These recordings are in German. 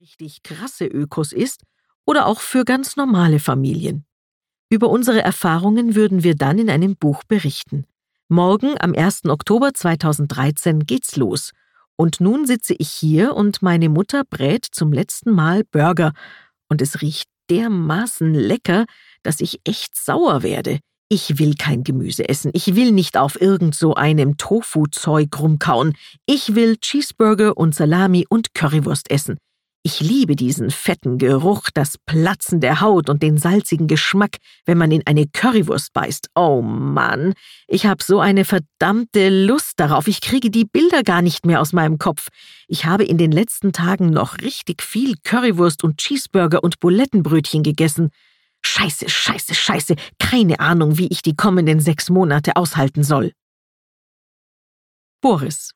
richtig krasse Ökos ist oder auch für ganz normale Familien. Über unsere Erfahrungen würden wir dann in einem Buch berichten. Morgen, am 1. Oktober 2013, geht's los. Und nun sitze ich hier und meine Mutter brät zum letzten Mal Burger. Und es riecht dermaßen lecker, dass ich echt sauer werde. Ich will kein Gemüse essen. Ich will nicht auf irgend so einem Tofu-Zeug rumkauen. Ich will Cheeseburger und Salami und Currywurst essen. Ich liebe diesen fetten Geruch, das Platzen der Haut und den salzigen Geschmack, wenn man in eine Currywurst beißt. Oh Mann, ich habe so eine verdammte Lust darauf. Ich kriege die Bilder gar nicht mehr aus meinem Kopf. Ich habe in den letzten Tagen noch richtig viel Currywurst und Cheeseburger und Bulettenbrötchen gegessen. Scheiße, scheiße, scheiße. Keine Ahnung, wie ich die kommenden 6 Monate aushalten soll. Boris.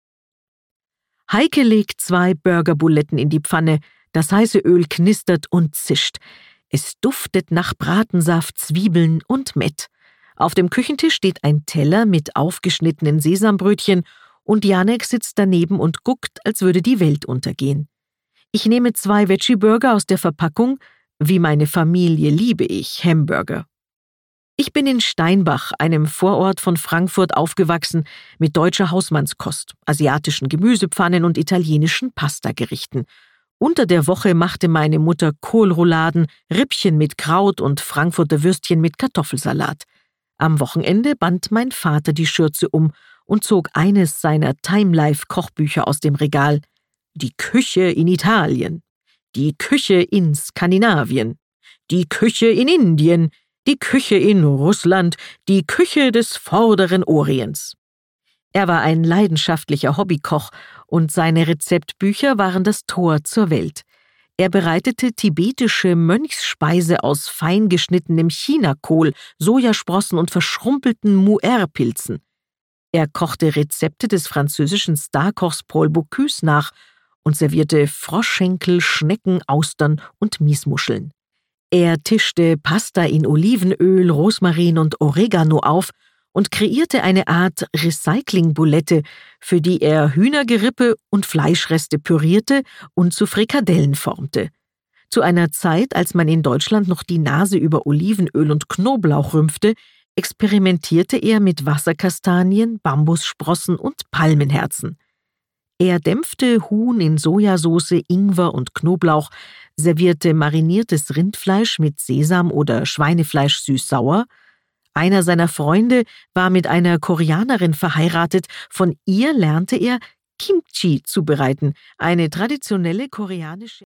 Heike legt 2 Burgerbuletten in die Pfanne, das heiße Öl knistert und zischt. Es duftet nach Bratensaft, Zwiebeln und Mett. Auf dem Küchentisch steht ein Teller mit aufgeschnittenen Sesambrötchen und Janek sitzt daneben und guckt, als würde die Welt untergehen. Ich nehme 2 Veggie-Burger aus der Verpackung. Wie meine Familie liebe ich Hamburger. Ich bin in Steinbach, einem Vorort von Frankfurt, aufgewachsen mit deutscher Hausmannskost, asiatischen Gemüsepfannen und italienischen Pastagerichten. Unter der Woche machte meine Mutter Kohlrouladen, Rippchen mit Kraut und Frankfurter Würstchen mit Kartoffelsalat. Am Wochenende band mein Vater die Schürze um und zog eines seiner Time-Life-Kochbücher aus dem Regal. Die Küche in Italien, die Küche in Skandinavien, die Küche in Indien, die Küche in Russland, die Küche des Vorderen Orients. Er war ein leidenschaftlicher Hobbykoch und seine Rezeptbücher waren das Tor zur Welt. Er bereitete tibetische Mönchsspeise aus fein geschnittenem Chinakohl, Sojasprossen und verschrumpelten Muer-Pilzen. Er kochte Rezepte des französischen Starkochs Paul Bocuse nach und servierte Froschschenkel, Schnecken, Austern und Miesmuscheln. Er tischte Pasta in Olivenöl, Rosmarin und Oregano auf und kreierte eine Art Recycling-Bulette, für die er Hühnergerippe und Fleischreste pürierte und zu Frikadellen formte. Zu einer Zeit, als man in Deutschland noch die Nase über Olivenöl und Knoblauch rümpfte, experimentierte er mit Wasserkastanien, Bambussprossen und Palmenherzen. Er dämpfte Huhn in Sojasauce, Ingwer und Knoblauch, servierte mariniertes Rindfleisch mit Sesam oder Schweinefleisch süß-sauer. Einer seiner Freunde war mit einer Koreanerin verheiratet. Von ihr lernte er Kimchi zubereiten, eine traditionelle koreanische